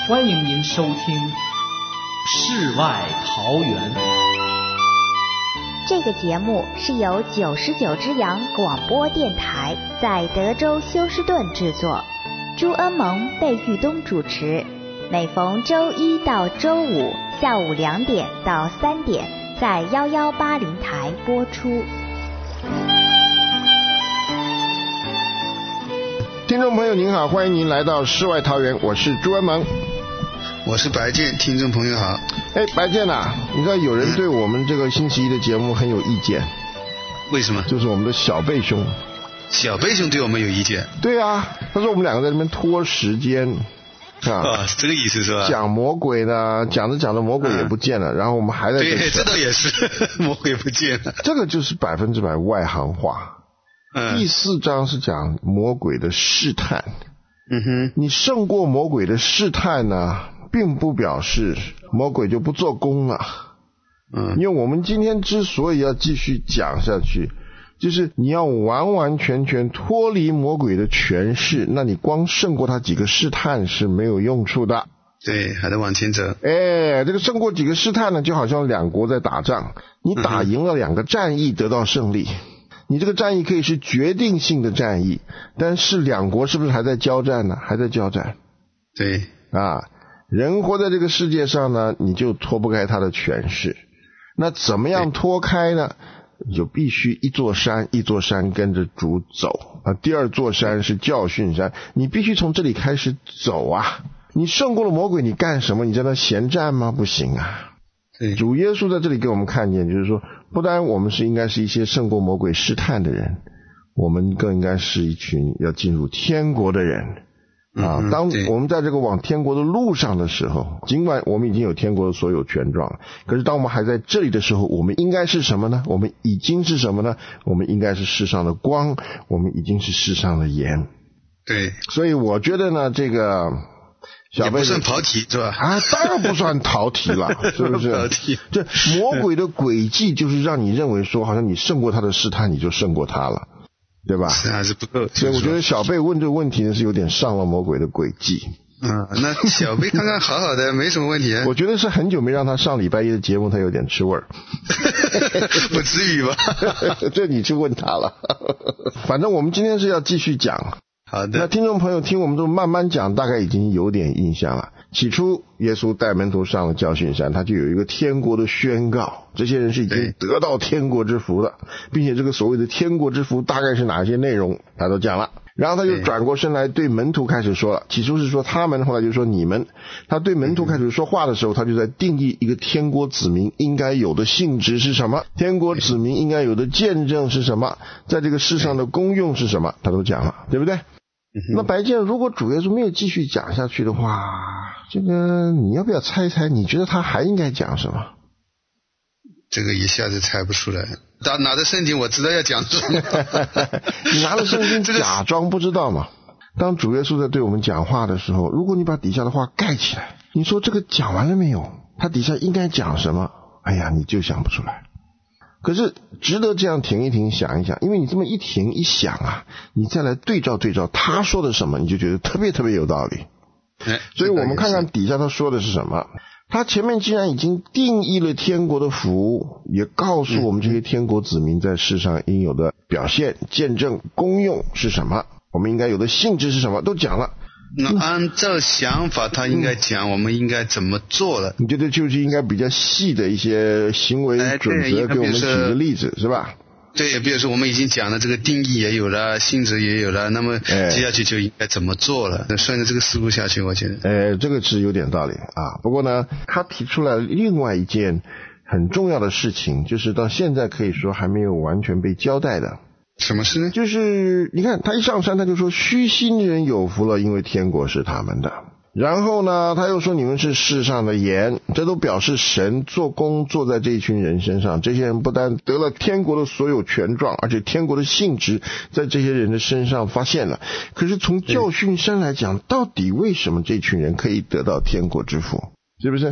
欢迎您收听世外桃源。 这个节目是由99之阳广播电台在德州休斯顿制作，朱恩蒙、贝玉东主持，每逢周一到周五下午2点到3点在1180台播出。 听众朋友您好，欢迎您来到世外桃源，我是朱恩蒙。 我是白健，听众朋友好。 白健啊，你知道有人对我们这个星期一的节目很有意见。 为什么？ 就是我们的小贝兄。 小贝兄对我们有意见？ 对啊，他说我们两个在那边拖时间啊，这个意思是吧？ 讲魔鬼呢，讲着讲着魔鬼也不见了，然后我们还在对，这倒也是魔鬼不见了。 这个就是100%外行话。第4章是讲魔鬼的试探。你胜过魔鬼的试探呢，并不表示魔鬼就不做工了。因为我们今天之所以要继续讲下去，就是你要完完全全脱离魔鬼的权势，那你光胜过他几个试探是没有用处的。 对，还得往前走。 这个胜过几个试探呢，就好像两国在打仗，你打赢了2个战役得到胜利，你这个战役可以是决定性的战役，但是两国是不是还在交战呢？还在交战。 对人活在这个世界上呢，你就脱不开他的权势。那怎么样脱开呢？你就必须一座山一座山跟着主走。第2座山是教训山，你必须从这里开始走啊。你胜过了魔鬼，你干什么？你在那闲站吗？不行啊。主耶稣在这里给我们看见，就是说不单我们应该是一些胜过魔鬼试探的人，我们更应该是一群要进入天国的人当我们在这个往天国的路上的时候，尽管我们已经有天国的所有权状了，可是当我们还在这里的时候，我们应该是什么呢？我们已经是什么呢？我们应该是世上的光，我们已经是世上的盐。 对， 所以我觉得呢，这个也不算跑题是吧？ 当然不算逃题了，是不是？ 跑题。 这魔鬼的诡计就是让你认为说，好像你胜过他的试探，你就胜过他了，对吧？ 是还是不够。 所以我觉得小贝问这个问题呢，是有点上了魔鬼的诡计。 那小贝刚刚好好的，没什么问题啊。 我觉得是很久没让他上礼拜一的节目，他有点吃味儿。 不至于吧？ 这你去问他了。反正我们今天是要继续讲。 好的。 那听众朋友听我们都慢慢讲，大概已经有点印象了。起初耶稣带门徒上了教训山，他就有一个天国的宣告，这些人是已经得到天国之福的，并且这个所谓的天国之福大概是哪些内容他都讲了。然后他就转过身来对门徒开始说了，起初是说他们，后来就说你们。他对门徒开始说话的时候，他就在定义一个天国子民应该有的性质是什么，天国子民应该有的见证是什么，在这个世上的功用是什么，他都讲了，对不对？那白健，如果主耶稣没有继续讲下去的话，这个你要不要猜一猜，你觉得他还应该讲什么？ 这个一下子猜不出来。拿着圣经我知道要讲什么。 你拿着圣经假装不知道嘛？当主耶稣在对我们讲话的时候，如果你把底下的话盖起来，你说这个讲完了没有？他底下应该讲什么？哎呀，你就想不出来。可是值得这样停一停想一想，因为你这么一停一想啊，你再来对照他说的什么，你就觉得特别特别有道理。所以我们看看底下他说的是什么。他前面既然已经定义了天国的福，也告诉我们这些天国子民在世上应有的表现、见证、功用是什么，我们应该有的性质是什么，都讲了。 那按照想法他应该讲我们应该怎么做了。 你觉得就是应该比较细的一些行为准则，给我们举个例子是吧？ 对，比如说我们已经讲了这个定义也有了，性质也有了，那么接下去就应该怎么做了。顺着这个思路下去，我觉得这个是有点道理啊。不过呢，他提出来另外一件很重要的事情，就是到现在可以说还没有完全被交代的。 什么事呢？ 就是你看他一上山他就说虚心人有福了，因为天国是他们的。然后呢他又说你们是世上的盐，这都表示神做工做在这一群人身上，这些人不但得了天国的所有权状，而且天国的性质在这些人的身上发现了。可是从教训山来讲，到底为什么这群人可以得到天国之福？是不是？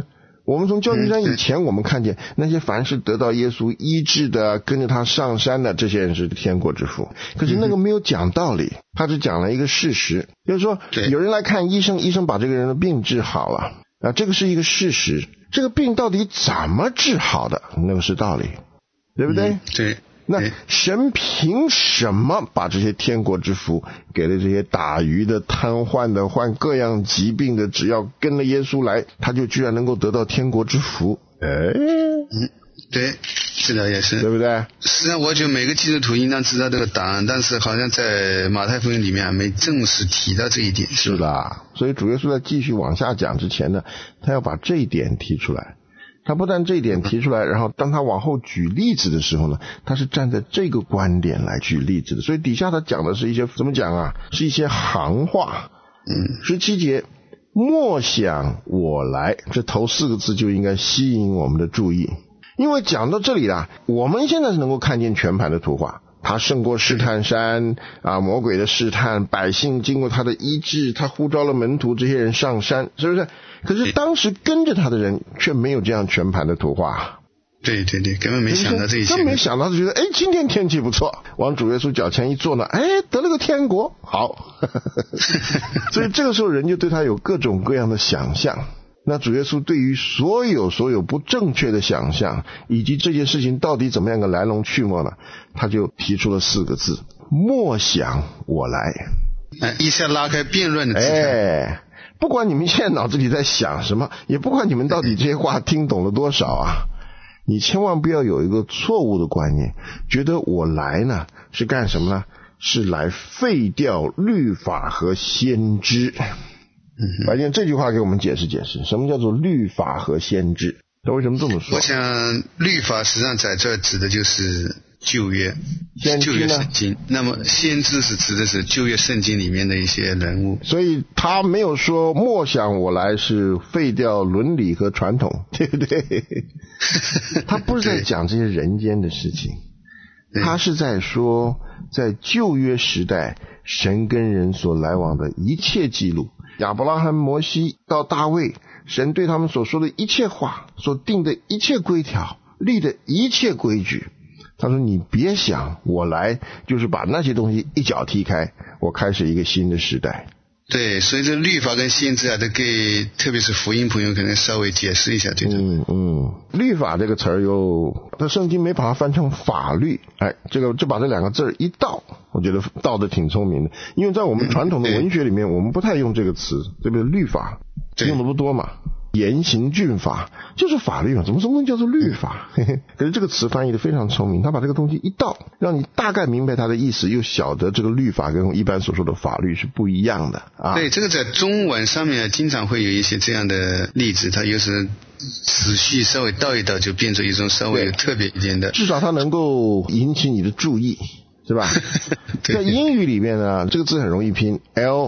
我们从教训山以前，我们看见那些凡是得到耶稣医治的，跟着他上山的这些人是天国之父。可是那个没有讲道理，他只讲了一个事实，就是说有人来看医生，医生把这个人的病治好了啊，这个是一个事实。这个病到底怎么治好的，那个是道理，对不对？ 对。 那神凭什么把这些天国之福给了这些打鱼的、瘫痪的、患各样疾病的，只要跟了耶稣来，他就居然能够得到天国之福？ 对，是的，也是， 对不对？ 实际上我觉得每个基督徒应当知道这个答案，但是好像在马太福音里面没正式提到这一点。 是的，所以主耶稣在继续往下讲之前呢，他要把这一点提出来。他不但这一点提出来，然后当他往后举例子的时候呢，他是站在这个观点来举例子的。所以底下他讲的是一些怎么讲啊？是一些行话。17节，莫想我来，这头4个字就应该吸引我们的注意，因为讲到这里啦，我们现在是能够看见全盘的图画。他胜过试探山啊，魔鬼的试探，百姓经过他的医治，他呼召了门徒，这些人上山，是不是？可是当时跟着他的人却没有这样全盘的图画。 对对对，根本没想到这一切， 根本没想到，就觉得今天天气不错，往主耶稣脚前一坐呢，得了个天国，好。所以这个时候人就对他有各种各样的想象。那主耶稣对于所有不正确的想象，以及这件事情到底怎么样个来龙去脉呢，他就提出了4个字：莫想我来。 一下拉开辩论的姿态。 不管你们现在脑子里在想什么，也不管你们到底这些话听懂了多少啊，你千万不要有一个错误的观念，觉得我来呢是干什么呢？是来废掉律法和先知。白健这句话给我们解释解释，什么叫做律法和先知？他为什么这么说？ 我想律法实际上在这指的就是旧约圣经，那么先知是指的是旧约圣经里面的一些人物。 所以他没有说莫想我来是废掉伦理和传统，对不对？他不是在讲这些人间的事情，他是在说在旧约时代神跟人所来往的一切记录，亚伯拉罕、摩西到大卫，神对他们所说的一切话，所定的一切规条，立的一切规矩。他说你别想我来就是把那些东西一脚踢开，我开始一个新的时代。 对，所以这律法跟先知都给特别是福音朋友可能稍微解释一下这种。律法这个词儿这圣经没把它翻成法律，就把这2个字一倒，我觉得倒的挺聪明的。因为在我们传统的文学里面，我们不太用这个词，对不对？律法用的不多嘛。严刑峻法就是法律嘛，怎么什么东西叫做律法？可是这个词翻译的非常聪明，他把这个东西一倒，让你大概明白它的意思，又晓得这个律法跟一般所说的法律是不一样的啊。对，这个在中文上面经常会有一些这样的例子，它有时仔细稍微倒一倒就变成一种稍微特别一点的， 至少它能够引起你的注意，是吧？在英语里面呢，这个字很容易拼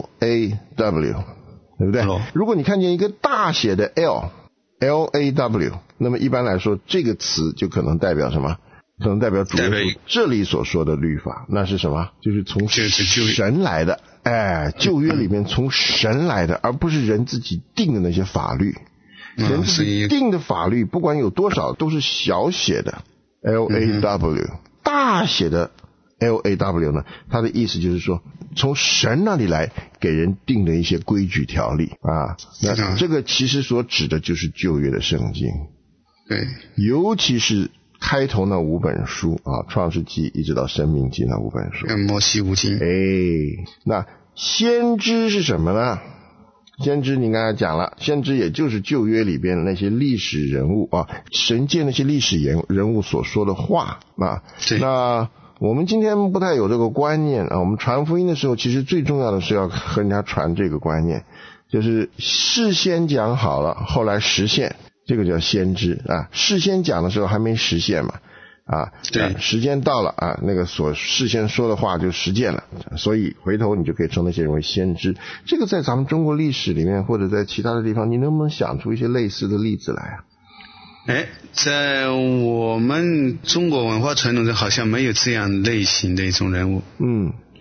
L-A-W，对不对？如果你看见一个大写的 L-A-W， 那么一般来说这个词就可能代表什么？可能代表主耶稣这里所说的律法，那是什么？就是从神来的，旧约里面从神来的，而不是人自己定的那些法律。人自己定的法律不管有多少都是小写的 L-A-W， 大写的L-A-W 呢，它的意思就是说从神那里来给人定的一些规矩条例啊。那这个其实所指的就是旧约的圣经。 对， 尤其是开头那5本书啊，创世纪一直到申命记那5本书， 摩西五经。 那先知是什么呢？先知你刚才讲了，先知也就是旧约里边那些历史人物啊，神借那些历史人物所说的话啊。那我们今天不太有这个观念啊，我们传福音的时候其实最重要的是要和人家传这个观念，就是事先讲好了后来实现，这个叫先知啊。事先讲的时候还没实现嘛时间到了啊，那个所事先说的话就实践了，所以回头你就可以称那些人为先知。这个在咱们中国历史里面或者在其他的地方，你能不能想出一些类似的例子来啊？ 在我们中国文化传统中好像没有这样类型的一种人物。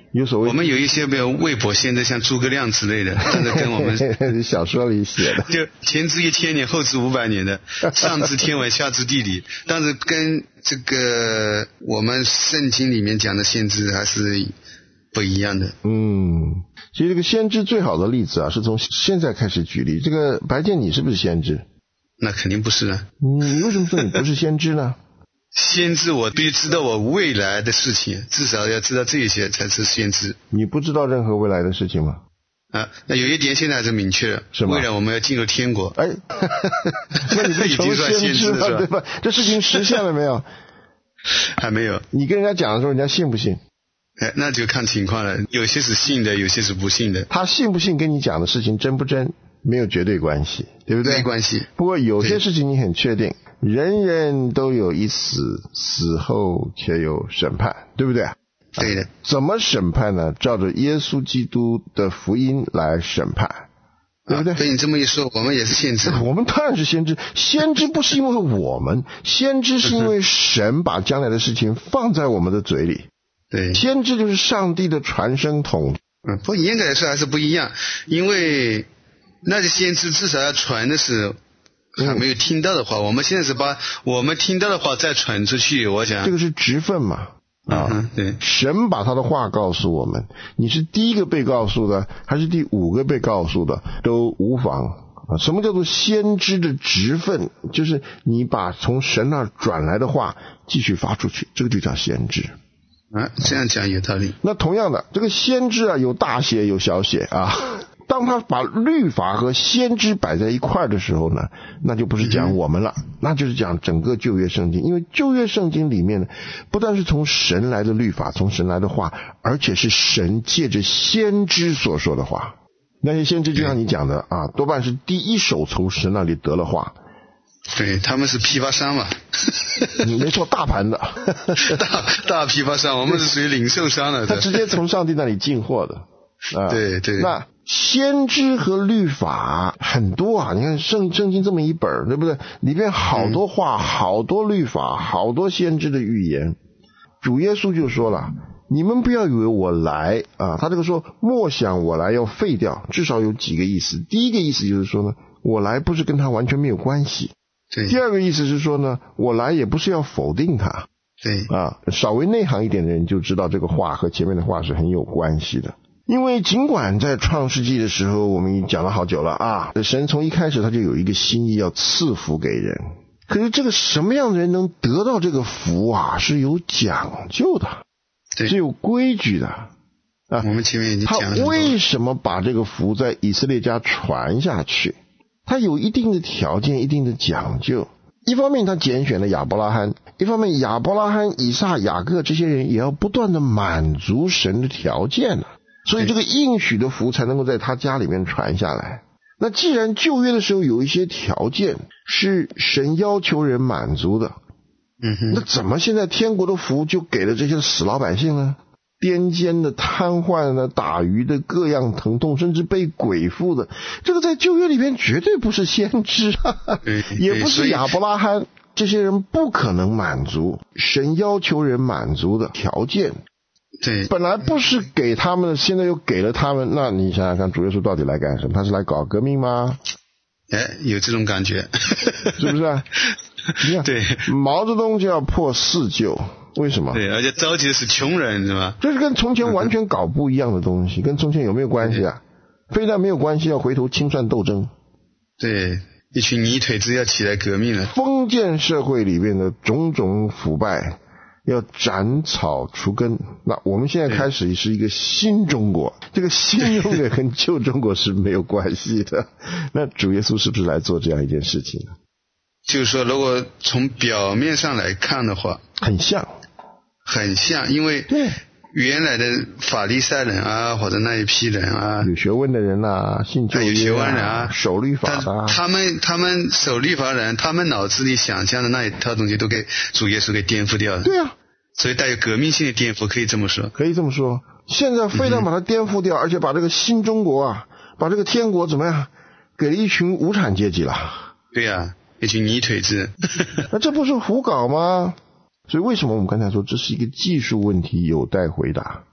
有所谓。 我们有一些比如魏博先知，像诸葛亮之类的，但是跟我们小说里写的， 就前知1000年，后知500年的，上知天文，下知地理，但是跟这个我们圣经里面讲的先知还是不一样的。 其实这个先知最好的例子啊，是从现在开始举例。这个白健，你是不是先知？ 那肯定不是啊。 你为什么说你不是先知呢？ 先知我必须知道我未来的事情，至少要知道这些才是先知。 你不知道任何未来的事情吗？ 那有一点现在还是明确了， 是吗？ 未来我们要进入天国。 那你不成先知了，对吧？这事情实现了没有？ 还没有。 你跟人家讲的时候，人家信不信？ 那就看情况了，有些是信的，有些是不信的。 他信不信跟你讲的事情真不真没有绝对关系，对不对？ 没关系。 不过有些事情你很确定，人人都有一死，死后且有审判，对不对？ 对的。 怎么审判呢？照着耶稣基督的福音来审判，对不对？ 被你这么一说，我们也是先知。 我们当然是先知，先知不是因为我们，先知是因为神把将来的事情放在我们的嘴里。 对， 先知就是上帝的传声筒。 不过严格来说还是不一样，因为那些先知至少要传的是还没有听到的话，我们现在是把我们听到的话再传出去。我想这个是职分嘛。 对， 神把他的话告诉我们，你是第一个被告诉的还是第5个被告诉的都无妨。什么叫做先知的职分？就是你把从神那儿转来的话继续发出去，这个就叫先知。 这样讲有道理。 那同样的，这个先知啊，有大写有小写啊。当他把律法和先知摆在一块的时候呢，那就不是讲我们了，那就是讲整个旧约圣经。因为旧约圣经里面呢，不但是从神来的律法，从神来的话，而且是神借着先知所说的话。那些先知就像你讲的啊，多半是第一手从神那里得了话。 对，他们是批发商嘛。 没错，大盘的大批发商，我们是属于零售商的。 他直接从上帝那里进货的。 对对。 那先知和律法很多啊，你看圣经这么一本，对不对？里面好多话，好多律法，好多先知的预言。主耶稣就说了，你们不要以为我来啊，他这个说莫想我来要废掉，至少有几个意思。第一个意思就是说呢，我来不是跟他完全没有关系。 对。 第二个意思是说呢，我来也不是要否定他。 对。 稍微内行一点的人就知道这个话和前面的话是很有关系的。因为尽管在创世纪的时候我们讲了好久了啊，神从一开始他就有一个心意要赐福给人，可是这个什么样的人能得到这个福啊，是有讲究的，是有规矩的啊。 我们前面已经讲了， 他为什么把这个福在以色列家传下去？他有一定的条件，一定的讲究。一方面他拣选了亚伯拉罕，一方面亚伯拉罕、以撒、雅各这些人也要不断的满足神的条件啊，所以这个应许的福才能够在他家里面传下来。那既然旧约的时候有一些条件是神要求人满足的，那怎么现在天国的福就给了这些死老百姓呢？癫痫的、瘫痪的、打鱼的、各样疼痛，甚至被鬼附的，这个在旧约里面绝对不是先知啊，也不是亚伯拉罕，这些人不可能满足神要求人满足的条件。 对， 本来不是给他们的，现在又给了他们，那你想想看，主耶稣到底来干什么？他是来搞革命吗？ 有这种感觉， 是不是啊？你看，对，毛泽东就要破四旧，为什么？ 对，而且召集的是穷人，是吧？ 这是跟从前完全搞不一样的东西，跟从前有没有关系啊？非但没有关系，要回头清算斗争。 对，一群泥腿子要起来革命了。 封建社会里面的种种腐败要斩草除根。那我们现在开始是一个新中国，这个新中国跟旧中国是没有关系的。那主耶稣是不是来做这样一件事情呢？ 就是说，如果从表面上来看的话， 很像， 因为原来的法利赛人啊，或者那一批人啊， 有学问的人啊，信旧约啊， 有学问人啊， 守律法的啊， 他们守律法人，他们脑子里想象的那一套东西都给主耶稣给颠覆掉了。 对啊， 所以带有革命性的颠覆，可以这么说。 可以这么说。现在非但把它颠覆掉，而且把这个新中国啊，把这个天国怎么样，给了一群无产阶级了。 对啊，一群泥腿子。 那这不是胡搞吗？所以为什么我们刚才说这是一个技术问题，有待回答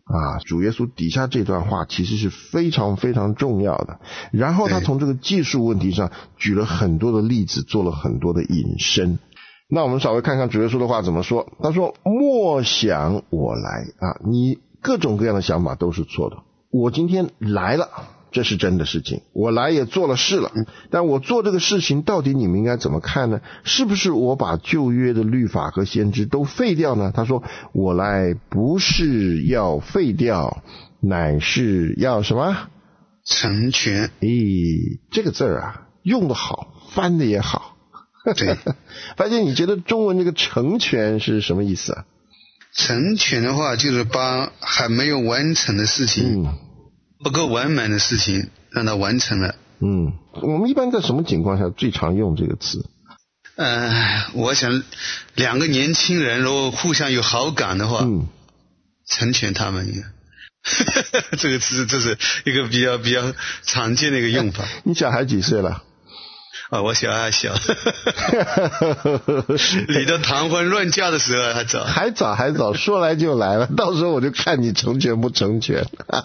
主耶稣底下这段话其实是非常非常重要的。然后他从这个技术问题上举了很多的例子，做了很多的引申。那我们稍微看看主耶稣的话怎么说。他说莫想我来你各种各样的想法都是错的。我今天来了，这是真的事情，我来也做了事了，但我做这个事情到底你们应该怎么看呢？是不是我把旧约的律法和先知都废掉呢？他说我来不是要废掉，乃是要什么？ 成全。 这个字用得好，翻的也好。 对， 发现你觉得中文这个成全是什么意思啊？ 成全的话就是把还没有完成的事情，不够完满的事情让它完成了。 我们一般在什么情况下最常用这个词？ 我想两个年轻人如果互相有好感的话，成全他们。这个词这是一个比较常见的一个用法。 你小孩几岁了？ 我小孩还小。离到谈婚论嫁的时候还早，说来就来了，到时候我就看你成全不成全。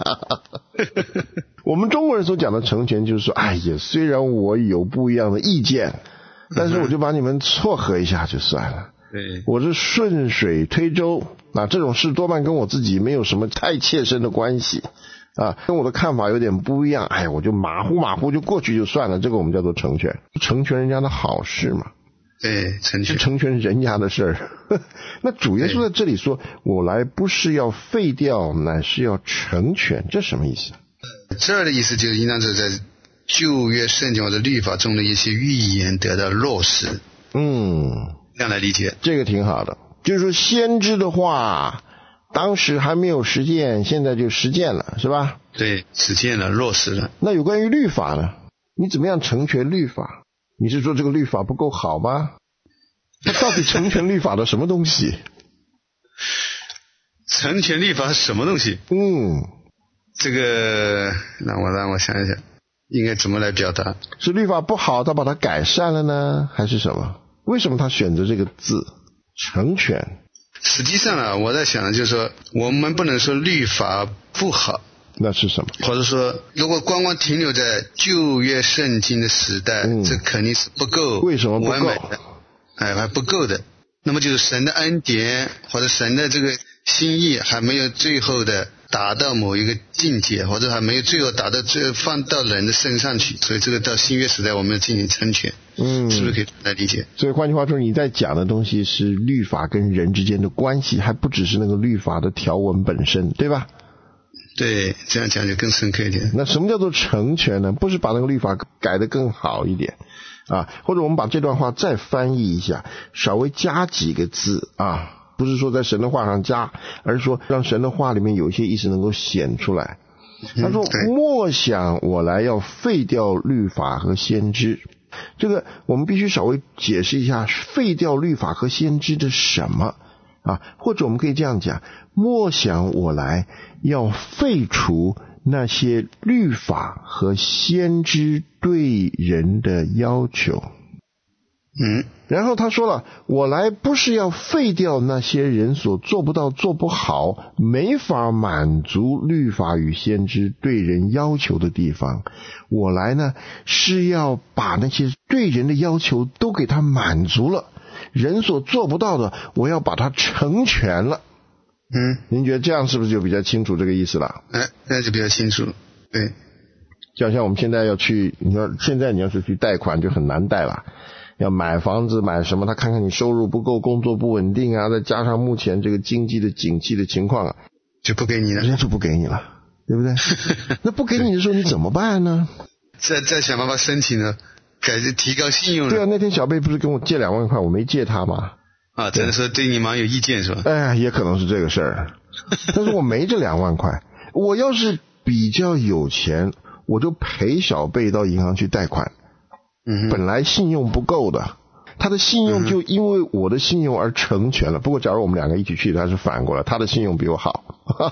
我们中国人所讲的成全就是说，虽然我有不一样的意见，但是我就把你们撮合一下就算了。 对， 我是顺水推舟，这种事多半跟我自己没有什么太切身的关系跟我的看法有点不一样，我就马虎就过去就算了，这个我们叫做成全，成全人家的好事嘛。 对， 是成全人家的事儿。那主耶稣在这里说我来不是要废掉，乃是要成全，这什么意思？ 这儿的意思就是应当是在旧约圣经或者律法中的一些预言得到落实。这样来理解， 这个挺好的。就是说先知的话当时还没有实践，现在就实践了，是吧？ 对，实践了，落实了。 那有关于律法呢？你怎么样成全律法？你是说这个律法不够好吗？那到底成全律法的什么东西？ 成全律法是什么东西？这个让我想一想，应该怎么来表达？ 是律法不好，他把它改善了呢，还是什么？为什么他选择这个字成全？ 实际上我在想的就是说，我们不能说律法不好， 那是什么？ 或者说如果光停留在旧约圣经的时代，这肯定是不够完美的。 为什么不够？ 还不够的。那么就是神的恩典或者神的这个心意还没有最后的达到某一个境界，或者还没有最后达到放到人的身上去，所以这个到新约时代我们要进行成全。是不是可以来理解？ 所以换句话说，你在讲的东西是律法跟人之间的关系，还不只是那个律法的条文本身，对吧？ 对，这样讲就更深刻一点。 那什么叫做成全呢？不是把那个律法改得更好一点或者我们把这段话再翻译一下，稍微加几个字不是说在神的话上加，而是说让神的话里面有一些意思能够显出来。他说莫想我来要废掉律法和先知。这个我们必须稍微解释一下，废掉律法和先知的什么或者我们可以这样讲，莫想我来要废除那些律法和先知对人的要求。然后他说了，我来不是要废掉那些人所做不到做不好没法满足律法与先知对人要求的地方，我来呢是要把那些对人的要求都给他满足了，人所做不到的我要把它成全了。您觉得这样是不是就比较清楚这个意思了？ 那就比较清楚。对， 就像我们现在要去，你说现在你要是去贷款就很难贷了，要买房子买什么，他看看你收入不够，工作不稳定再加上目前这个经济的景气的情况就不给你了， 人家就不给你了，对不对？那不给你的时候你怎么办呢？ 再想办法申请呢，提高信用了。 对啊，那天小贝不是跟我借2万块，我没借他吗？ 真的是对你蛮有意见是吧？ 也可能是这个事儿。但是我没这2万块，我要是比较有钱，我就陪小贝到银行去贷款。本来信用不够的，他的信用就因为我的信用而成全了。不过假如我们2个一起去，他是反过来，他的信用比我好。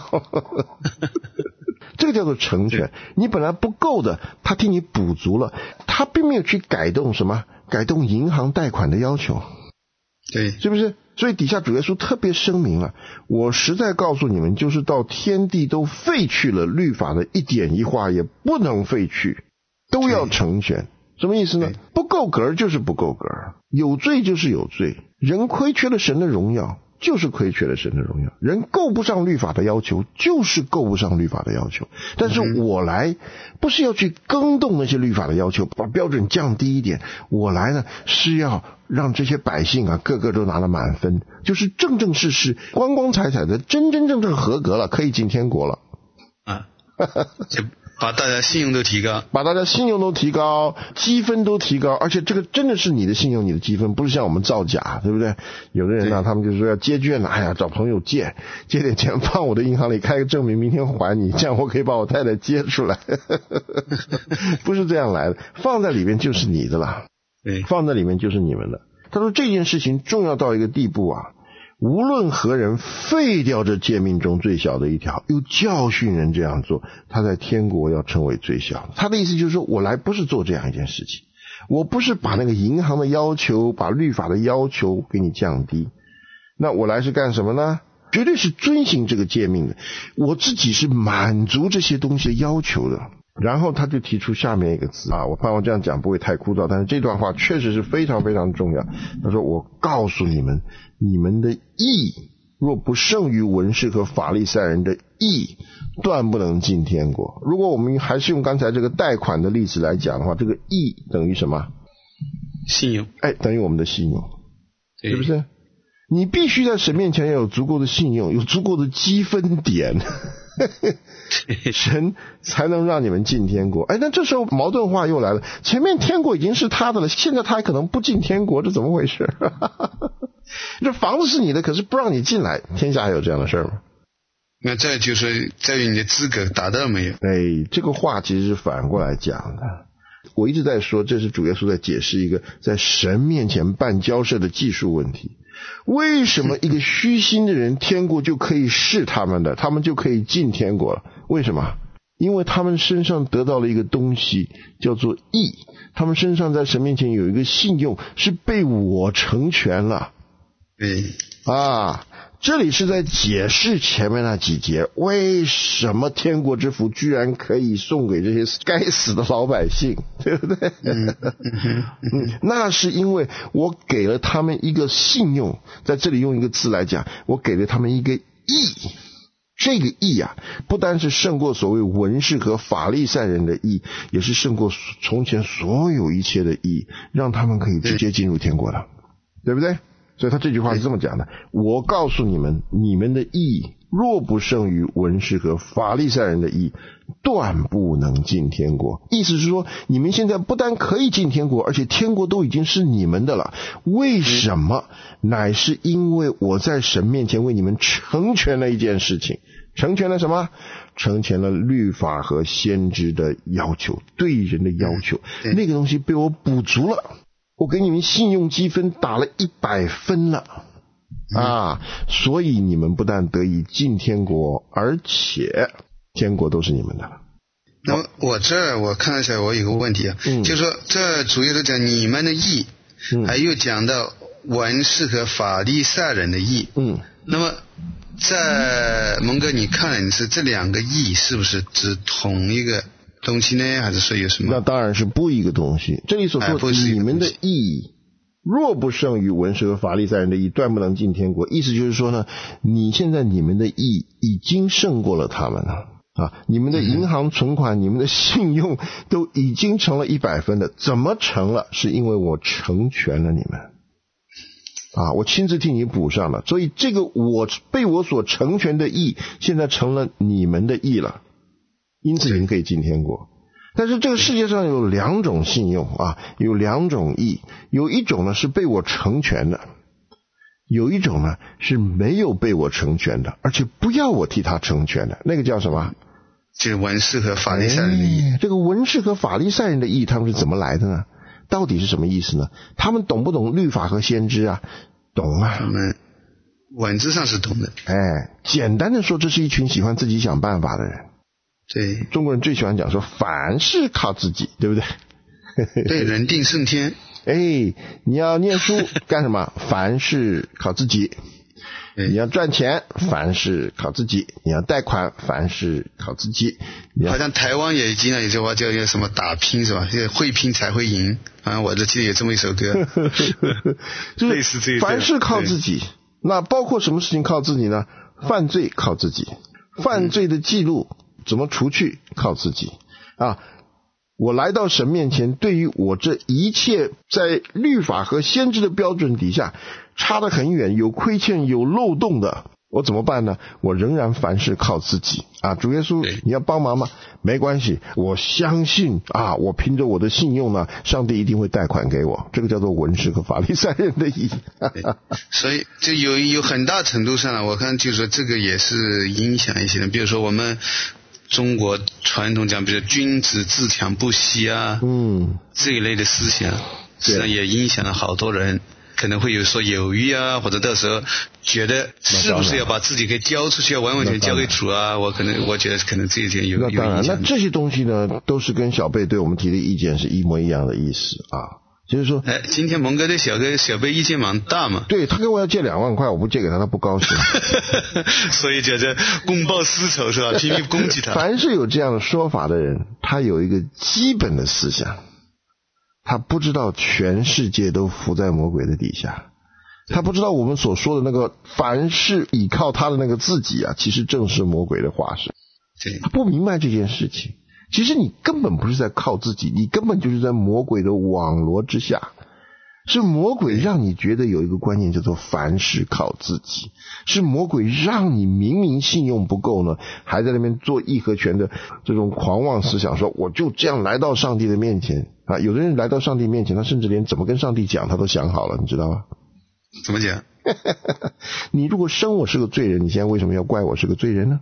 这个叫做成全。你本来不够的，他替你补足了，他并没有去改动什么，改动银行贷款的要求。 对， 是不是？ 所以底下主耶稣特别声明了，我实在告诉你们，就是到天地都废去了，律法的一点一画也不能废去，都要成全。什么意思呢？不够格就是不够格，有罪就是有罪，人亏缺了神的荣耀就是亏缺了神的荣耀，人够不上律法的要求就是够不上律法的要求。但是我来不是要去更动那些律法的要求，把标准降低一点，我来呢是要让这些百姓啊个个都拿了满分，就是正正式式光光彩彩的真真正正合格了，可以进天国了啊。就把大家信用都提高， 把大家信用都提高，积分都提高，而且这个真的是你的信用，你的积分，不是像我们造假，对不对？有的人呢，他们就说要借券，哎呀，找朋友借点钱放我的银行里，开个证明，明天还你，这样我可以把我太太接出来。不是这样来的，放在里面就是你的了，放在里面就是你们的。他说这件事情重要到一个地步啊，无论何人废掉这诫命中最小的一条，又教训人这样做，他在天国要称为最小。他的意思就是说，我来不是做这样一件事情，我不是把那个银行的要求，把律法的要求给你降低，那我来是干什么呢？绝对是遵行这个诫命的，我自己是满足这些东西的要求的。然后他就提出下面一个字啊，我盼望这样讲不会太枯燥，但是这段话确实是非常非常重要。他说，我告诉你们，你们的义若不胜于文士和法利赛人的义，断不能进天国。如果我们还是用刚才这个贷款的例子来讲的话，这个义等于什么？ 信用。 等于我们的信用，是不是？你必须在神面前要有足够的信用，有足够的积分点，神才能让你们进天国。那这时候矛盾话又来了，前面天国已经是他的了，现在他还可能不进天国，这怎么回事？这房子是你的，可是不让你进来，天下还有这样的事吗？ 那这就是在于你的资格达到没有？ 这个话其实是反过来讲的。我一直在说，这是主耶稣在解释一个在神面前办交涉的技术问题。为什么一个虚心的人天国就可以是他们的，他们就可以进天国了？为什么？因为他们身上得到了一个东西叫做义，他们身上在神面前有一个信用，是被我成全了。这里是在解释前面那几节，为什么天国之福居然可以送给这些该死的老百姓，对不对？那是因为我给了他们一个信用，在这里用一个字来讲，我给了他们一个义。这个义啊，不单是胜过所谓文士和法利赛人的义，也是胜过从前所有一切的义，让他们可以直接进入天国的，对不对？所以他这句话是这么讲的，我告诉你们，你们的义若不胜于文士和法利赛人的义，断不能进天国。意思是说，你们现在不但可以进天国，而且天国都已经是你们的了。为什么？乃是因为我在神面前为你们成全了一件事情。成全了什么？成全了律法和先知的要求，对人的要求，那个东西被我补足了，我给你们信用积分打了100分了所以你们不但得以进天国，而且天国都是你们的了。 那么我看一下，我有个问题啊，就是说这主要是讲你们的义，还有讲到文士和法利赛人的义，那么在蒙哥你看来，你是这两个义是不是指同一个东西呢，还是说有什么？ 那当然是不一个东西。这里所说你们的义若不胜于文士和法利赛人的义，断不能进天国。意思就是说呢，你现在你们的义已经胜过了他们了你们的银行存款，你们的信用都已经成了100分的。怎么成了？是因为我成全了你们我亲自替你补上了，所以这个我被我所成全的义现在成了你们的义了，因此你们可以进天国。但是这个世界上有2种信用有2种义，有一种呢是被我成全的，有一种呢是没有被我成全的，而且不要我替他成全的，那个叫什么？ 就是文士和法利赛人的义。 这个文士和法利赛人的义他们是怎么来的呢？到底是什么意思呢？他们懂不懂律法和先知啊？懂啊， 他们文字上是懂的。 简单的说，这是一群喜欢自己想办法的人。 对， 中国人最喜欢讲说凡事靠自己，对不对？ 对，人定胜天。 你要念书干什么？凡事靠自己。你要赚钱，凡事靠自己；你要贷款，凡事靠自己。 好像台湾也经常有句话叫什么打拼是吧？会拼才会赢啊！我这记得有这么一首歌， 就是类似这一凡事靠自己。那包括什么事情靠自己呢？犯罪靠自己，犯罪的记录怎么除去靠自己啊！我来到神面前，对于我这一切在律法和先知的标准底下差得很远，有亏欠有漏洞的，我怎么办呢？我仍然凡事靠自己啊！主耶稣，你要帮忙吗？没关系，我相信啊，我凭着我的信用呢，上帝一定会贷款给我。这个叫做文士和法利赛人的意义。 所以这有很大程度上我看就是说这个也是影响一些人，比如说我们中国传统讲，比如君子自强不息啊，这一类的思想，实际上也影响了好多人，可能会有说犹豫啊，或者到时候觉得是不是要把自己给交出去，完完全交给主啊？我觉得可能这一点有影响。 那这些东西呢，都是跟小贝对我们提的意见是一模一样的意思啊。就是说， 今天蒙哥对小贝意见蛮大嘛。 对，他跟我要借2万块，我不借给他，他不高兴。 所以觉得公报私仇是吧？拼命攻击他。 凡是有这样的说法的人，他有一个基本的思想，他不知道全世界都伏在魔鬼的底下，他不知道我们所说的那个凡是倚靠他的那个自己啊，其实正是魔鬼的化身。他不明白这件事情。其实你根本不是在靠自己，你根本就是在魔鬼的网罗之下。是魔鬼让你觉得有一个观念叫做凡事靠自己，是魔鬼让你明明信用不够呢，还在那边做义和拳的这种狂妄思想，说我就这样来到上帝的面前啊！有的人来到上帝面前，他甚至连怎么跟上帝讲他都想好了，你知道吗？ 怎么讲？ 你如果生我是个罪人，你现在为什么要怪我是个罪人呢？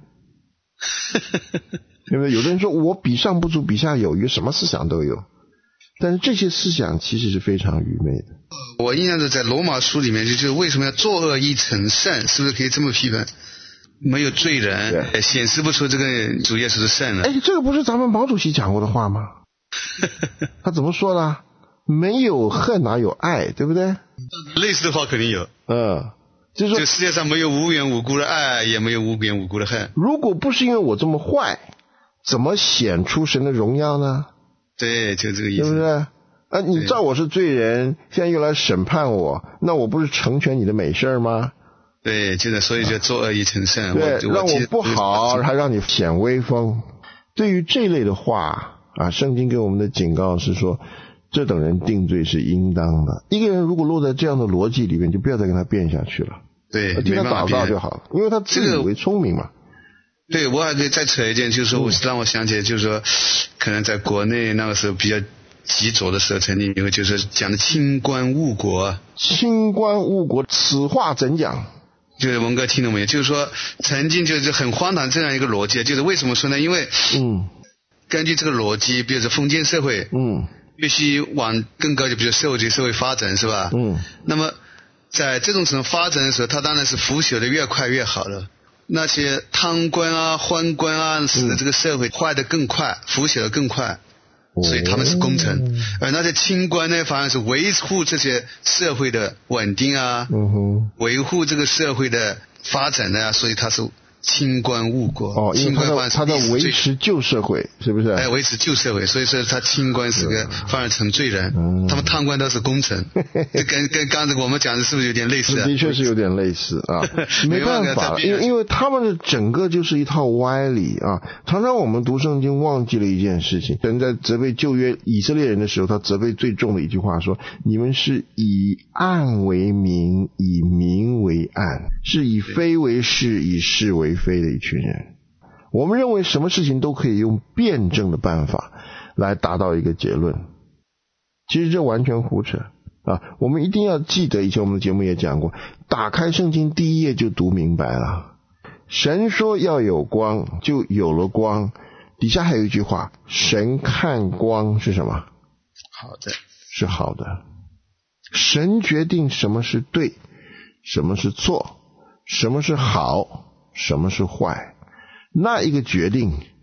对不对？有的人说我比上不足，比下有余，什么思想都有，但是这些思想其实是非常愚昧的。 我印象中在罗马书里面就是为什么要作恶以成圣，是不是可以这么批判？没有罪人，显示不出这个主耶稣的圣了。 这个不是咱们毛主席讲过的话吗？他怎么说的？没有恨哪有爱，对不对？ 类似的话肯定有。 就是说， 这世界上没有无缘无故的爱，也没有无缘无故的恨。 如果不是因为我这么坏，怎么显出神的荣耀呢？ 对，就这个意思， 对不对？你照我是罪人，现在又来审判我，那我不是成全你的美事吗？ 对，就是所以就作恶以成圣。 对，让我不好，还让你显威风。对于这类的话啊，圣经给我们的警告是说，这等人定罪是应当的。一个人如果落在这样的逻辑里面，就不要再跟他辩下去了。 对， 听他祷告就好了，因为他自以为聪明嘛。 对，我还可以再扯一件，就是说让我想起来，就是说可能在国内那个时候比较极左的时候，曾经有个就是讲的清官误国。 清官误国，此话怎讲？ 就是文哥听懂没有？就是说曾经就是很荒唐这样一个逻辑，就是为什么说呢？因为根据这个逻辑，比如说封建社会必须往更高，就比如社会发展是吧？那么在这种程度发展的时候，它当然是腐朽的越快越好了。那些贪官啊、宦官啊，使得这个社会坏得更快，腐朽得更快，所以他们是功臣。而那些清官呢，反而是维护这些社会的稳定啊，维护这个社会的发展的啊，所以他是清官误国。 因为他在维持旧社会，是不是？ 维持旧社会，所以说他清官是个反而成罪人，他们贪官都是功臣。跟刚才我们讲的是不是有点类似？ 的确是有点类似啊，没办法，因为他们的整个就是一套歪理啊。常常我们读圣经忘记了一件事情，神在责备旧约以色列人的时候，他责备最重的一句话说：你们是以暗为明，以明为暗，是以非为是，以是为非的一群人。我们认为什么事情都可以用辩证的办法来达到一个结论，其实这完全胡扯啊！我们一定要记得，以前我们的节目也讲过，打开圣经第一页就读明白了。神说要有光，就有了光。底下还有一句话，神看光是什么？ 好的， 是好的。神决定什么是对，什么是错，什么是好，什么是坏。那一个决定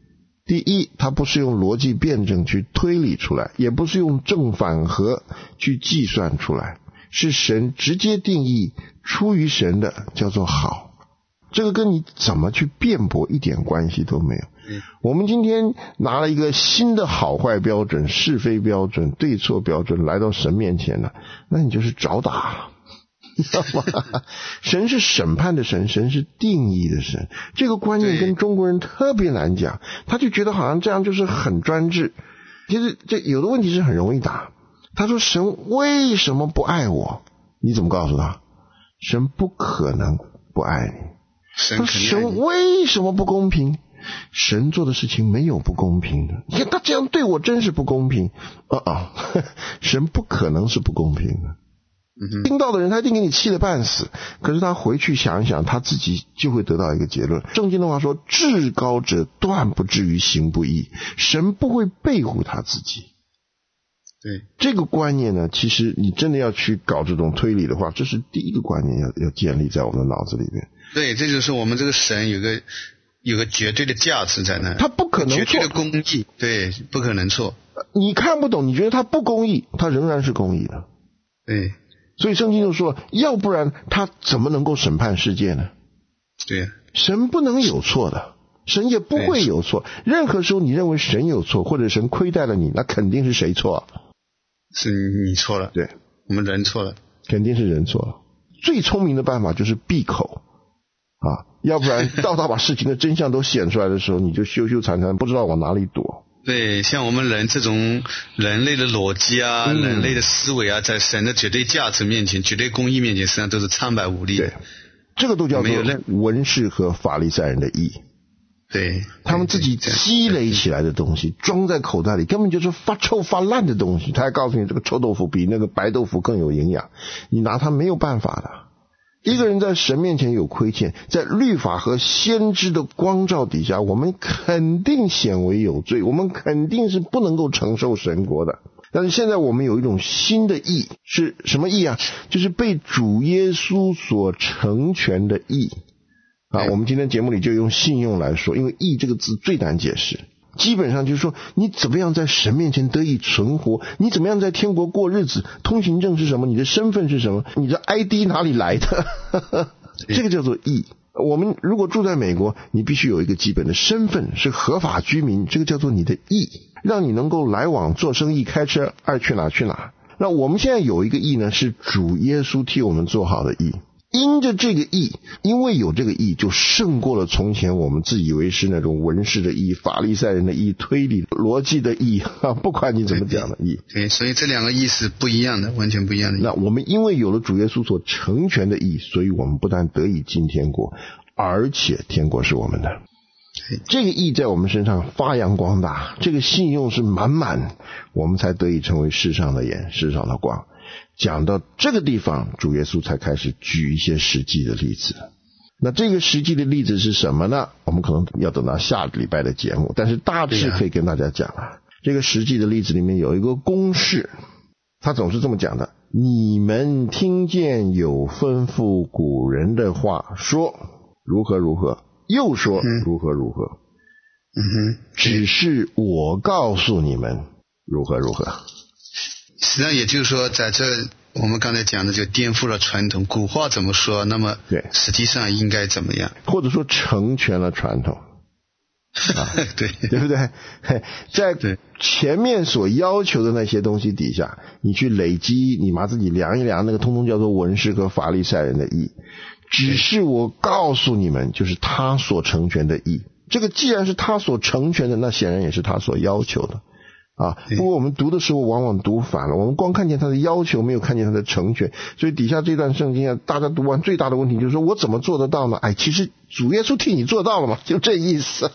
第一，它不是用逻辑辩证去推理出来，也不是用正反合去计算出来，是神直接定义，出于神的叫做好。这个跟你怎么去辩驳一点关系都没有。我们今天拿了一个新的好坏标准、是非标准、对错标准来到神面前了，那你就是找打，知道吗？神是审判的神，神是定义的神。这个观念跟中国人特别难讲，他就觉得好像这样就是很专制。其实这有的问题是很容易答。他说神为什么不爱我？你怎么告诉他？神不可能不爱你。神为什么不公平？神做的事情没有不公平的。你看他这样对我真是不公平。神不可能是不公平的。听到的人他一定给你气得半死，可是他回去想一想，他自己就会得到一个结论。圣经的话说，至高者断不至于行不义，神不会背乎他自己。 对，这个观念呢，其实你真的要去搞这种推理的话，这是第一个观念要建立在我们的脑子里面。 对，这就是我们这个神有个绝对的价值在那， 他不可能错， 绝对的公义，对，不可能错。 你看不懂，你觉得他不公义，他仍然是公义的。 对， 所以圣经就说，要不然他怎么能够审判世界呢？ 对， 神不能有错的，神也不会有错。任何时候你认为神有错，或者神亏待了你，那肯定是谁错？ 是你错了。 对， 我们人错了， 肯定是人错了。最聪明的办法就是闭口要不然到他把事情的真相都显出来的时候，你就羞羞惭惭，不知道往哪里躲。 对，像我们人这种人类的逻辑啊，人类的思维啊，在神的绝对价值面前、绝对公义面前，实际上都是苍白无力。 对，这个都叫做文士和法利赛人的义。 对， 他们自己积累起来的东西，装在口袋里，根本就是发臭发烂的东西。他还告诉你，这个臭豆腐比那个白豆腐更有营养，你拿它没有办法的。一个人在神面前有亏欠，在律法和先知的光照底下，我们肯定显为有罪，我们肯定是不能够承受神国的。但是现在我们有一种新的义，是什么义啊？就是被主耶稣所成全的义我们今天节目里就用信用来说，因为义这个字最难解释。基本上就是说，你怎么样在神面前得以存活，你怎么样在天国过日子，通行证是什么，你的身份是什么，你的 ID 哪里来的这个叫做义。我们如果住在美国，你必须有一个基本的身份，是合法居民，这个叫做你的义，让你能够来往做生意开车，爱去哪去哪。那我们现在有一个义呢，是主耶稣替我们做好的义。因着这个义，因为有这个义，就胜过了从前我们自以为是那种文士的义、法利赛人的义、推理逻辑的义不管你怎么讲的义。 对，所以这两个义是不一样的，完全不一样的义。 那我们因为有了主耶稣所成全的义，所以我们不但得以进天国，而且天国是我们的。这个义在我们身上发扬光大，这个信用是满满，我们才得以成为世上的盐、世上的光。讲到这个地方，主耶稣才开始举一些实际的例子。那这个实际的例子是什么呢？我们可能要等到下个礼拜的节目，但是大致可以跟大家讲这个实际的例子里面有一个公式，他总是这么讲的：你们听见有吩咐古人的话，说如何如何，又说如何如何，只是我告诉你们如何如何。 实际上也就是说，在这我们刚才讲的就颠覆了传统，古话怎么说，那么实际上应该怎么样， 或者说成全了传统对不对？在前面所要求的那些东西底下，你去累积，你把自己量一量，那个通通叫做文士和法利赛人的义。只是我告诉你们，就是他所成全的义。这个既然是他所成全的，那显然也是他所要求的不过我们读的时候往往读反了，我们光看见他的要求，没有看见他的成全。所以底下这段圣经大家读完最大的问题就是说，我怎么做得到呢？其实主耶稣替你做到了嘛，就这意思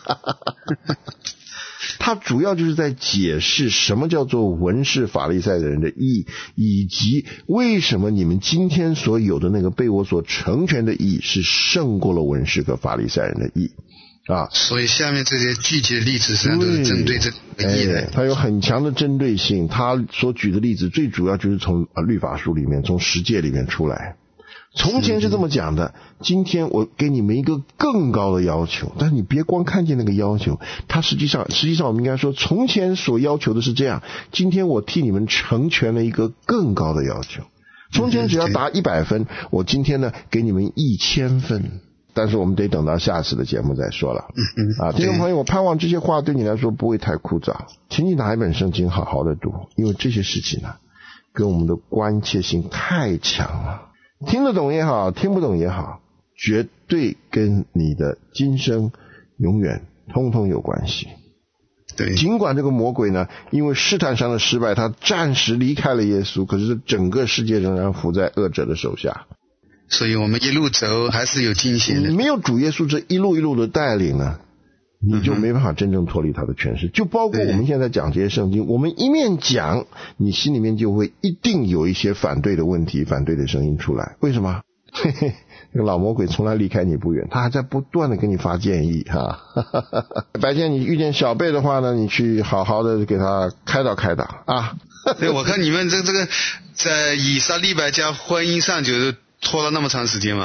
他主要就是在解释什么叫做文士法利赛人的义，以及为什么你们今天所有的那个被我所成全的义是胜过了文士和法利赛人的义所以下面这些具体的例子实际上都是针对这个义的。 它有很强的针对性，他所举的例子最主要就是从律法书里面，从十诫里面出来。 从前是这么讲的，今天我给你们一个更高的要求，但是你别光看见那个要求，它实际上我们应该说，从前所要求的是这样，今天我替你们成全了一个更高的要求。从前只要达100分，我今天呢给你们1000分。但是我们得等到下次的节目再说了。听众朋友，我盼望这些话对你来说不会太枯燥，请你拿一本圣经好好的读，因为这些事情呢跟我们的关切性太强了，听得懂也好，听不懂也好，绝对跟你的今生永远通通有关系。 对， 尽管这个魔鬼呢因为试探上的失败，他暂时离开了耶稣，可是整个世界仍然伏在恶者的手下， 所以我们一路走还是有惊险的。 你没有主耶稣这一路一路的带领呢，你就没办法真正脱离他的权势。就包括我们现在讲这些圣经，我们一面讲，你心里面就会一定有一些反对的问题，反对的声音出来。为什么？那个老魔鬼从来离开你不远，他还在不断的给你发建议哈。白天你遇见小贝的话呢，你去好好的给他开导开导啊。 对，我看你们这个在以撒利百加婚姻上就是拖了那么长时间嘛。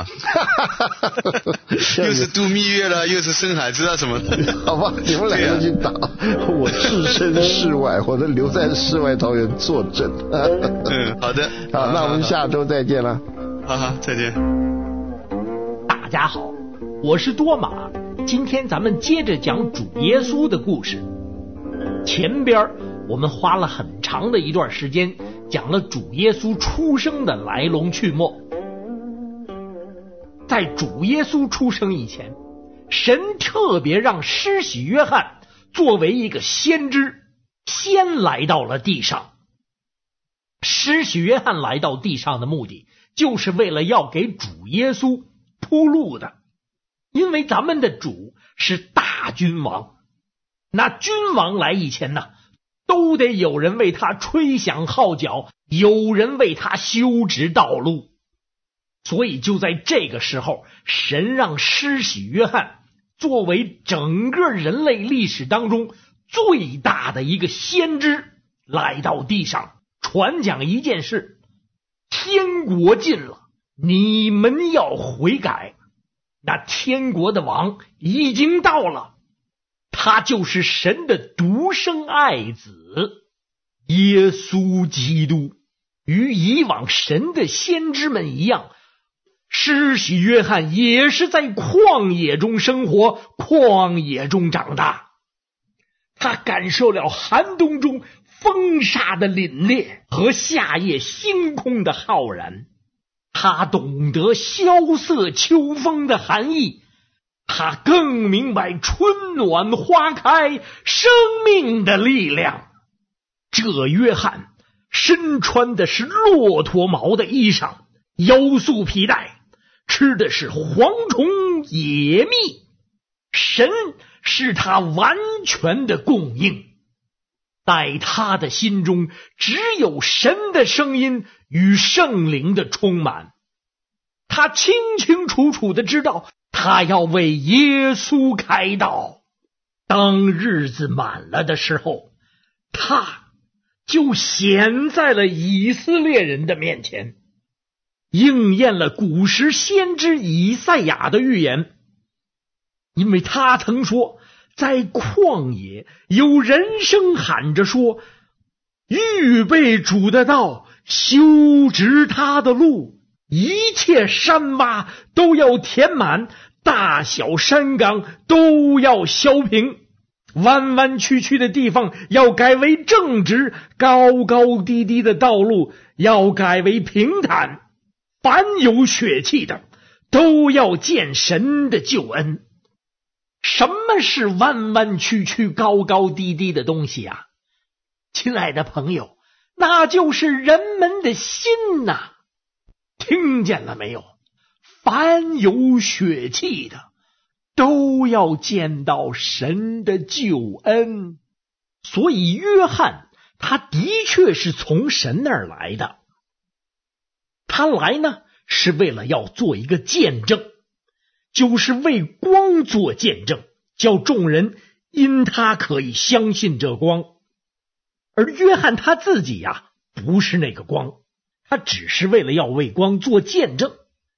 又是度蜜月了，又是生孩子啊什么的。 好吧，你们两个去打，我置身事外，或者留在世外桃源坐镇。 好的， 好，那我们下周再见了。 好，再见。 大家好，我是多马，今天咱们接着讲主耶稣的故事。前边我们花了很长的一段时间讲了主耶稣出生的来龙去脉。在主耶稣出生以前，神特别让施洗约翰作为一个先知先来到了地上。施洗约翰来到地上的目的就是为了要给主耶稣铺路的，因为咱们的主是大君王，那君王来以前呢，都得有人为他吹响号角，有人为他修直道路。所以就在这个时候，神让施洗约翰作为整个人类历史当中最大的一个先知来到地上，传讲一件事：天国近了，你们要悔改。那天国的王已经到了，他就是神的独生爱子耶稣基督。与以往神的先知们一样，施洗约翰也是在旷野中生活，旷野中长大。他感受了寒冬中风沙的凛冽和夏夜星空的浩然，他懂得萧瑟秋风的寒意，他更明白春暖花开生命的力量。这约翰身穿的是骆驼毛的衣裳，腰束皮带，吃的是蝗虫野蜜，神是他完全的供应。在他的心中只有神的声音与圣灵的充满，他清清楚楚地知道他要为耶稣开道。当日子满了的时候，他就显在了以色列人的面前，应验了古时先知以赛亚的预言。因为他曾说，在旷野有人声喊着说，预备主的道，修直他的路，一切山洼都要填满，大小山岗都要削平，弯弯曲曲的地方要改为正直，高高低低的道路要改为平坦，凡有血气的都要见神的救恩。什么是弯弯曲曲高高低低的东西啊？亲爱的朋友，那就是人们的心呐！听见了没有？凡有血气的都要见到神的救恩。所以约翰他的确是从神那儿来的，他来呢是为了要做一个见证，就是为光做见证，叫众人因他可以相信这光。而约翰他自己不是那个光，他只是为了要为光做见证。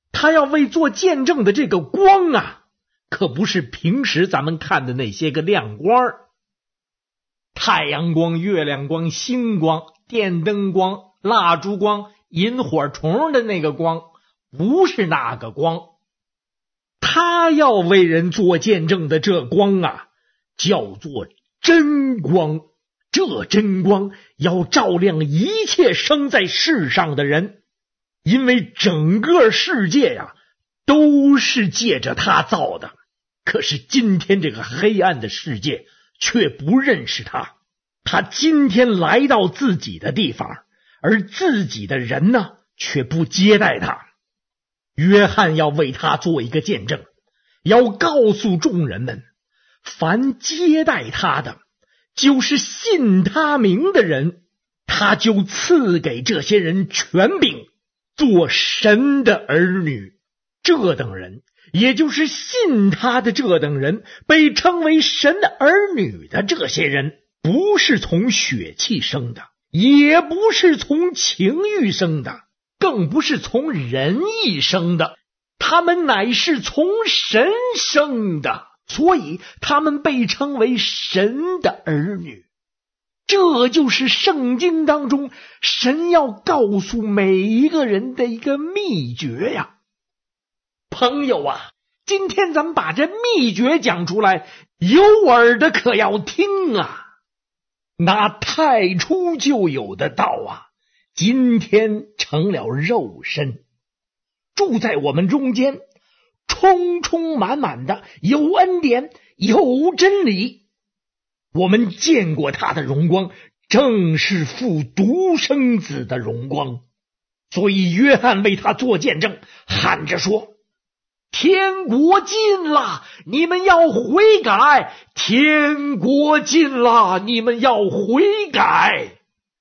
他要为做见证的这个光啊，可不是平时咱们看的那些个亮光，太阳光、月亮光、星光、电灯光、蜡烛光、萤火虫的那个光，不是那个光。他要为人做见证的这光啊，叫做真光。这真光要照亮一切生在世上的人，因为整个世界呀，都是借着他造的。可是今天这个黑暗的世界却不认识他，他今天来到自己的地方，而自己的人呢，却不接待他。约翰要为他做一个见证，要告诉众人们，凡接待他的，就是信他名的人，他就赐给这些人权柄，做神的儿女。这等人，也就是信他的这等人，被称为神的儿女的这些人，不是从血气生的，也不是从情欲生的，更不是从人意生的，他们乃是从神生的，所以他们被称为神的儿女。这就是圣经当中神要告诉每一个人的一个秘诀呀。朋友啊，今天咱们把这秘诀讲出来，有耳的可要听啊。那太初就有的道啊，今天成了肉身，住在我们中间，充充满满的有恩典有真理。我们见过他的荣光，正是父独生子的荣光。所以约翰为他做见证，喊着说，天国近了，你们要悔改，天国近了，你们要悔改。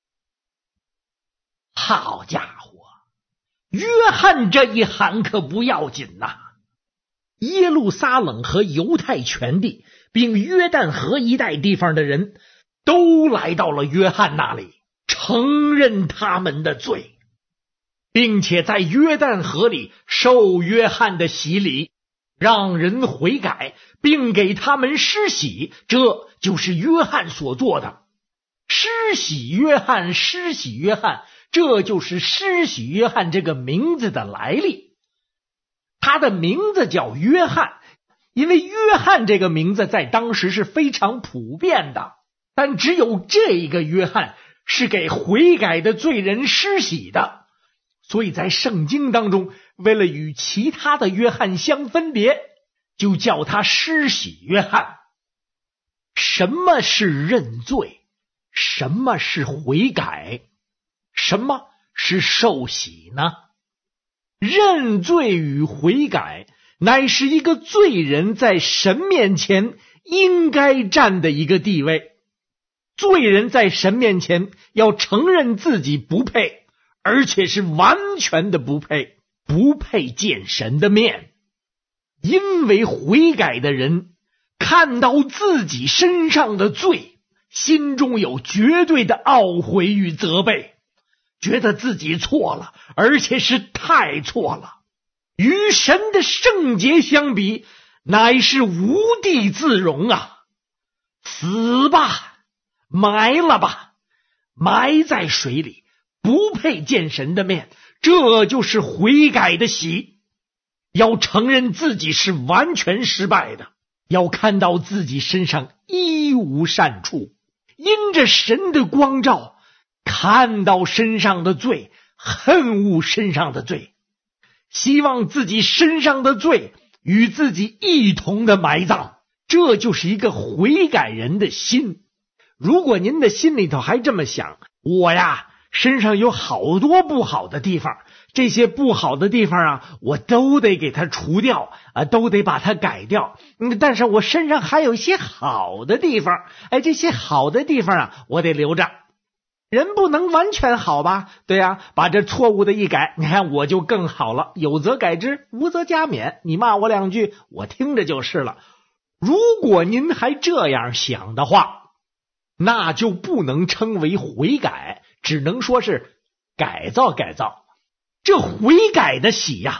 好家伙，约翰这一喊可不要紧呐！耶路撒冷和犹太全地并约旦河一带地方的人都来到了约翰那里，承认他们的罪，并且在约旦河里受约翰的洗礼，让人悔改，并给他们施洗。这就是约翰所做的。施洗约翰，施洗约翰，这就是施洗约翰这个名字的来历。他的名字叫约翰，因为约翰这个名字在当时是非常普遍的，但只有这一个约翰是给悔改的罪人施洗的，所以在圣经当中，为了与其他的约翰相分别，就叫他施洗约翰。什么是认罪？什么是悔改？什么是受洗呢？认罪与悔改乃是一个罪人在神面前应该站的一个地位。罪人在神面前要承认自己不配，而且是完全的不配，不配见神的面。因为悔改的人看到自己身上的罪，心中有绝对的懊悔与责备，觉得自己错了，而且是太错了。与神的圣洁相比，乃是无地自容啊！死吧，埋了吧，埋在水里，不配见神的面。这就是悔改的喜。要承认自己是完全失败的，要看到自己身上一无善处，因着神的光照，看到身上的罪，恨恶身上的罪，希望自己身上的罪与自己一同的埋葬。这就是一个悔改人的心。如果您的心里头还这么想，我呀身上有好多不好的地方，这些不好的地方啊，我都得给它除掉啊，都得把它改掉。但是我身上还有一些好的地方，这些好的地方啊，我得留着。人不能完全好吧？对啊，把这错误的一改，你看我就更好了。有则改之，无则加勉。你骂我两句，我听着就是了。如果您还这样想的话，那就不能称为悔改，只能说是改造改造。这悔改的喜呀，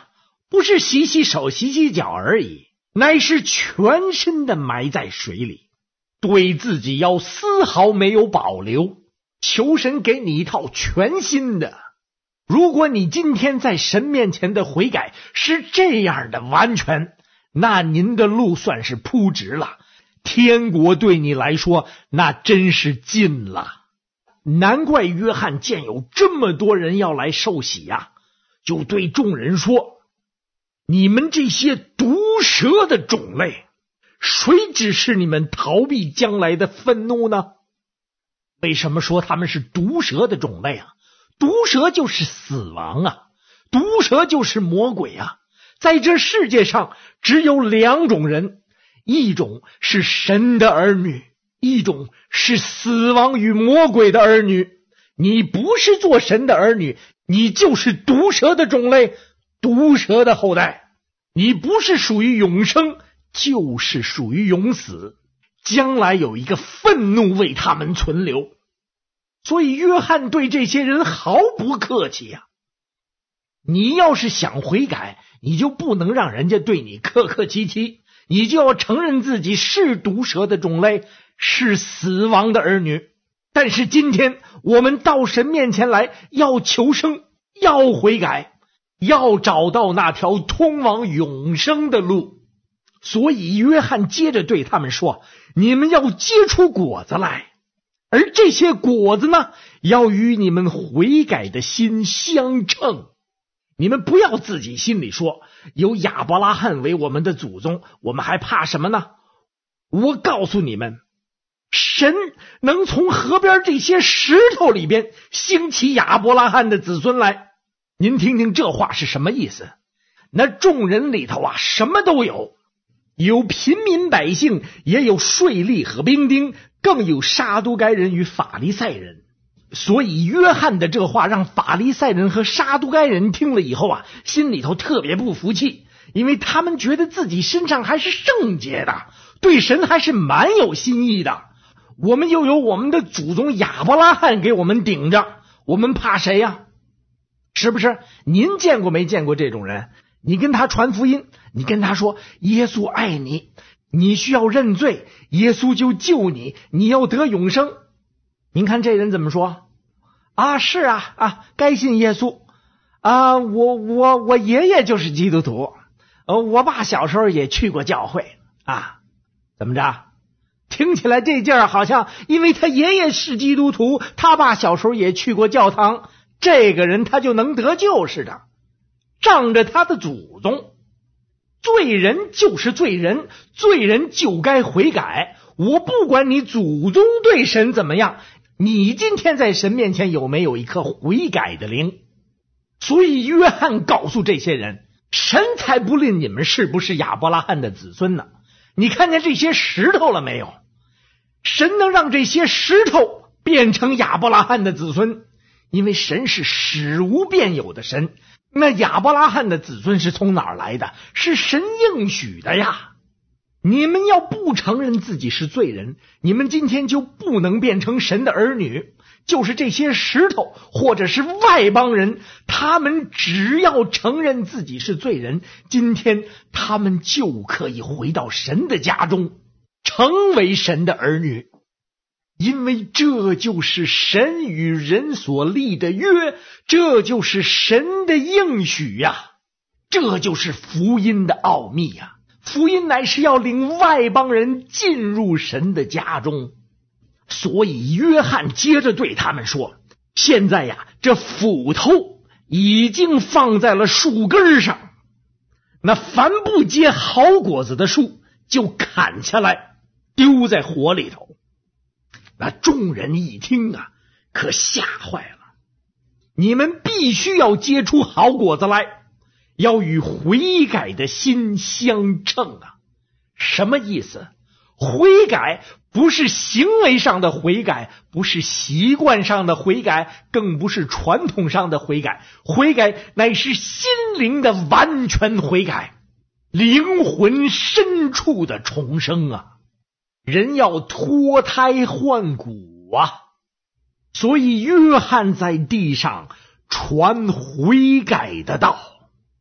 不是洗洗手洗洗脚而已，乃是全身的埋在水里，对自己要丝毫没有保留，求神给你一套全新的。如果你今天在神面前的悔改是这样的完全，那您的路算是铺直了，天国对你来说那真是近了。难怪约翰见有这么多人要来受洗呀，就对众人说，你们这些毒蛇的种类，谁指示你们逃避将来的愤怒呢？为什么说他们是毒蛇的种类啊？毒蛇就是死亡啊，毒蛇就是魔鬼啊。在这世界上只有两种人，一种是神的儿女，一种是死亡与魔鬼的儿女。你不是做神的儿女，你就是毒蛇的种类，毒蛇的后代。你不是属于永生，就是属于永死，将来有一个愤怒为他们存留。所以约翰对这些人毫不客气啊。你要是想悔改，你就不能让人家对你客客气气，你就要承认自己是毒蛇的种类，是死亡的儿女。但是今天我们到神面前来，要求生，要悔改，要找到那条通往永生的路。所以约翰接着对他们说，你们要结出果子来，而这些果子呢，要与你们悔改的心相称。你们不要自己心里说，有亚伯拉罕为我们的祖宗，我们还怕什么呢？我告诉你们，神能从河边这些石头里边兴起亚伯拉罕的子孙来。您听听这话是什么意思？那众人里头啊，什么都有，有平民百姓，也有税吏和兵丁，更有撒都该人与法利赛人。所以约翰的这话让法利赛人和撒都该人听了以后啊，心里头特别不服气，因为他们觉得自己身上还是圣洁的，对神还是蛮有心意的。我们又有我们的祖宗亚伯拉罕给我们顶着，我们怕谁呀？是不是？您见过没见过这种人？你跟他传福音，你跟他说耶稣爱你，你需要认罪，耶稣就救你，你要得永生。您看这人怎么说啊？是啊，该信耶稣啊！我爷爷就是基督徒，我爸小时候也去过教会啊。怎么着？听起来这劲儿好像因为他爷爷是基督徒，他爸小时候也去过教堂，这个人他就能得救似的。仗着他的祖宗，罪人就是罪人，罪人就该悔改。我不管你祖宗对神怎么样，你今天在神面前有没有一颗悔改的灵？所以约翰告诉这些人，神才不吝你们是不是亚伯拉罕的子孙呢。你看见这些石头了没有？神能让这些石头变成亚伯拉罕的子孙，因为神是使无变有的神。那亚伯拉罕的子孙是从哪儿来的？是神应许的呀。你们要不承认自己是罪人，你们今天就不能变成神的儿女。就是这些石头或者是外邦人，他们只要承认自己是罪人，今天他们就可以回到神的家中，成为神的儿女。因为这就是神与人所立的约，这就是神的应许呀，这就是福音的奥秘呀。福音乃是要领外邦人进入神的家中。所以约翰接着对他们说，现在呀，这斧头已经放在了树根上，那凡不结好果子的树就砍下来丢在火里头。那众人一听啊，可吓坏了。你们必须要结出好果子来，要与悔改的心相称啊。什么意思？悔改不是行为上的悔改，不是习惯上的悔改，更不是传统上的悔改。悔改乃是心灵的完全悔改，灵魂深处的重生啊。人要脱胎换骨啊。所以约翰在地上传悔改的道，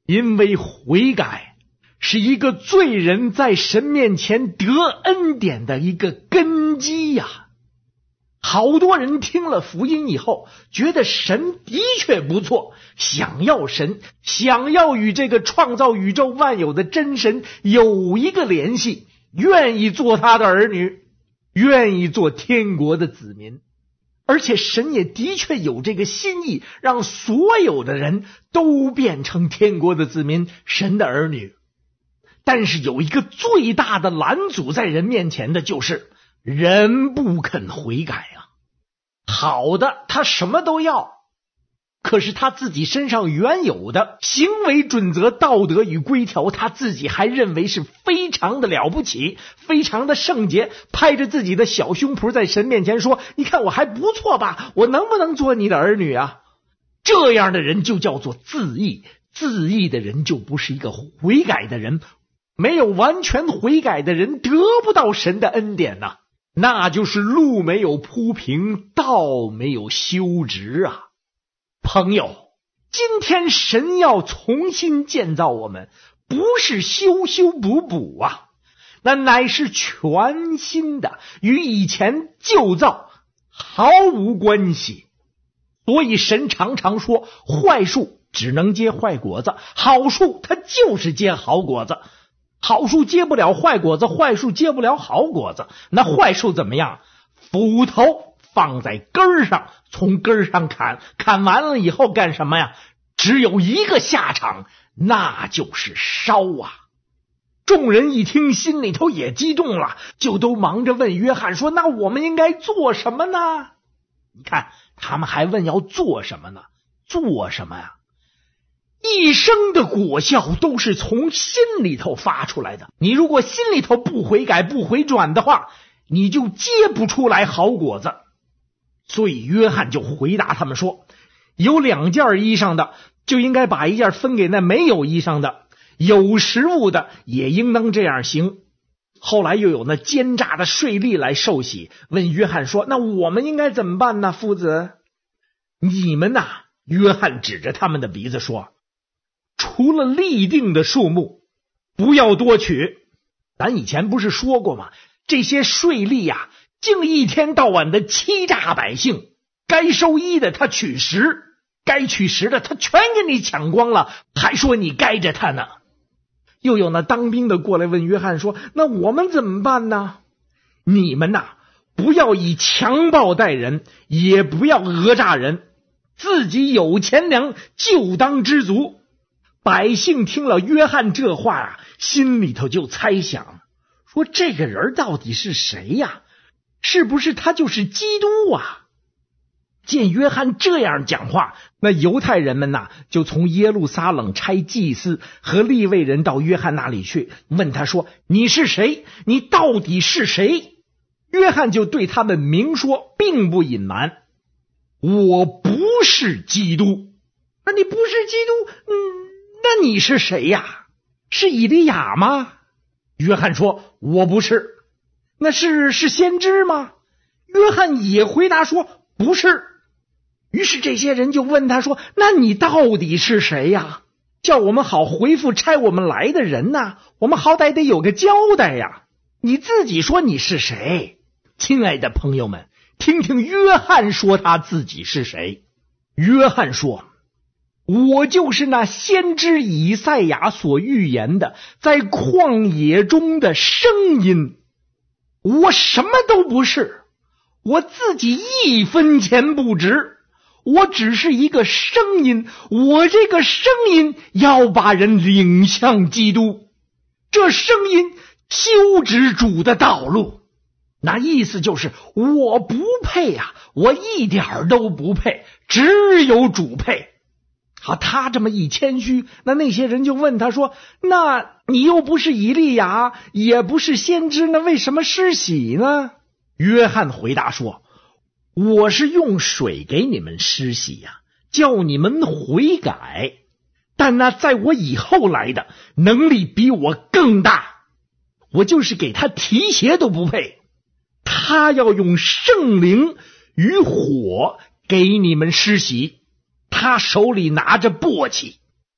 因为悔改是一个罪人在神面前得恩典的一个根基呀。好多人听了福音以后，觉得神的确不错，想要神，想要与这个创造宇宙万有的真神有一个联系，愿意做他的儿女，愿意做天国的子民。而且神也的确有这个心意，让所有的人都变成天国的子民，神的儿女。但是有一个最大的拦阻在人面前的，就是人不肯悔改啊。好的，他什么都要，可是他自己身上原有的行为准则、道德与规条，他自己还认为是非常的了不起，非常的圣洁，拍着自己的小胸脯在神面前说，你看我还不错吧，我能不能做你的儿女啊？这样的人就叫做自义，自义的人就不是一个悔改的人，没有完全悔改的人得不到神的恩典呐，那就是路没有铺平，道没有修直啊。朋友，今天神要重新建造我们，不是修修补补啊，那乃是全新的，与以前旧造毫无关系。所以神常常说，坏树只能结坏果子，好树它就是结好果子。好树结不了坏果子，坏树结不了好果子。那坏树怎么样？斧头放在根上，从根上砍，砍完了以后干什么呀？只有一个下场，那就是烧啊。众人一听，心里头也激动了，就都忙着问约翰说，那我们应该做什么呢？你看他们还问要做什么呢？做什么呀？一生的果效都是从心里头发出来的，你如果心里头不悔改不回转的话，你就结不出来好果子。所以约翰就回答他们说，有2件衣裳的就应该把1件分给那没有衣裳的，有食物的也应当这样行。后来又有那奸诈的税吏来受洗，问约翰说，那我们应该怎么办呢？夫子，你们呐，约翰指着他们的鼻子说，除了立定的数目，不要多取。咱以前不是说过吗？这些税吏呀，竟一天到晚的欺诈百姓，该收1的他取10，该取10的他全给你抢光了，还说你该着他呢。又有那当兵的过来问约翰说，那我们怎么办呢？你们呐，不要以强暴待人，也不要讹诈人，自己有钱粮就当知足。百姓听了约翰这话啊，心里头就猜想，说这个人到底是谁呀？是不是他就是基督啊？见约翰这样讲话，那犹太人们呐，就从耶路撒冷差祭司和利未人到约翰那里去，问他说，你是谁？你到底是谁？约翰就对他们明说，并不隐瞒，我不是基督。那你不是基督，那你是谁呀？是以利亚吗？约翰说，我不是。那是先知吗？约翰也回答说，不是。于是这些人就问他说，那你到底是谁呀？叫我们好回复差我们来的人呐，我们好歹得有个交代呀。你自己说你是谁？亲爱的朋友们，听听约翰说他自己是谁。约翰说，我就是那先知以赛亚所预言的在旷野中的声音。我什么都不是，我自己1分钱不值，我只是一个声音，我这个声音要把人领向基督，这声音修直主的道路。那意思就是我不配啊，我一点都不配，只有主配。好，他这么一谦虚，那些人就问他说，那你又不是以利亚，也不是先知，那为什么施洗呢？约翰回答说，我是用水给你们施洗呀，叫你们悔改，但那在我以后来的能力比我更大，我就是给他提鞋都不配。他要用圣灵与火给你们施洗，他手里拿着簸箕，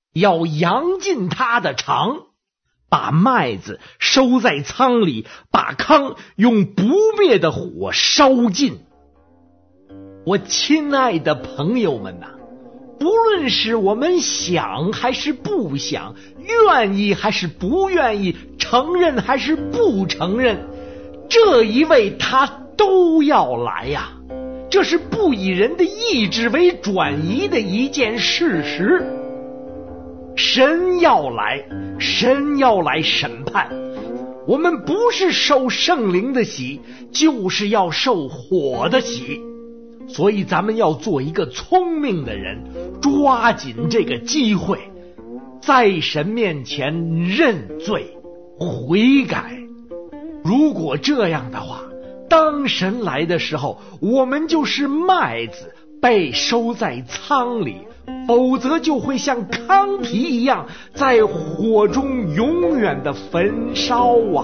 要扬进他的肠，把麦子收在仓里，把糠用不灭的火烧尽。我亲爱的朋友们呐，不论是我们想还是不想，愿意还是不愿意，承认还是不承认，这一位他都要来呀，这是不以人的意志为转移的一件事实。神要来，神要来审判。我们不是受圣灵的洗，就是要受火的洗。所以咱们要做一个聪明的人，抓紧这个机会，在神面前认罪悔改。如果这样的话，当神来的时候，我们就是麦子被收在仓里，否则就会像糠皮一样在火中永远的焚烧啊。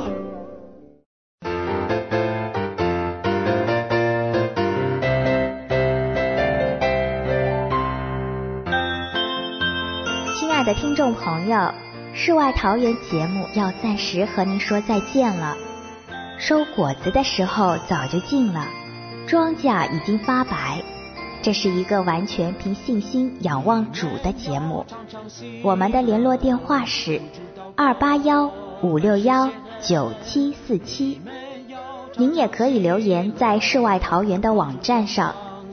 亲爱的听众朋友，世外桃源节目要暂时和您说再见了。收果子的时候早就近了，庄稼已经发白。这是一个完全凭信心仰望主的节目。我们的联络电话是281-561-9747。您也可以留言在世外桃源的网站上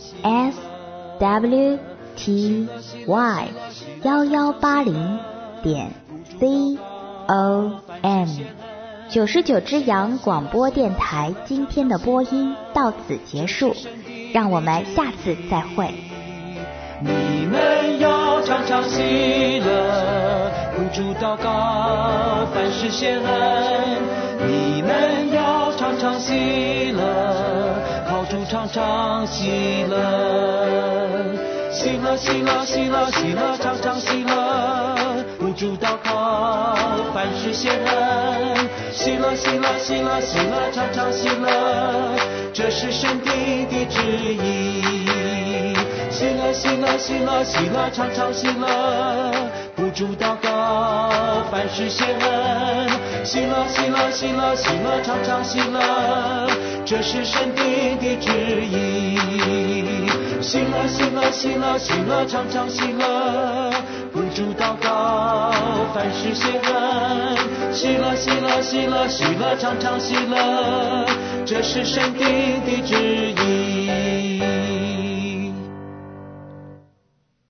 swty1180.com。99只羊广播电台今天的播音到此结束，让我们下次再会。 你们要常常喜乐，不住祷告，凡事谢恩。你们要常常喜乐，靠主常常喜乐。喜乐喜乐喜乐喜乐，常常喜乐，不住祷告，凡事谢恩。喜乐喜乐喜乐喜乐，常常喜乐，这是神定的旨意。喜乐喜乐喜乐喜乐，常常喜乐，不住祷告，凡事谢恩。喜乐喜乐喜乐喜乐，常常喜乐，这是神定的旨意。喜乐喜乐喜乐喜乐，常常喜乐，不住祷告，凡事谢恩。喜乐喜乐喜乐喜乐，常常喜乐，这是神定的旨意。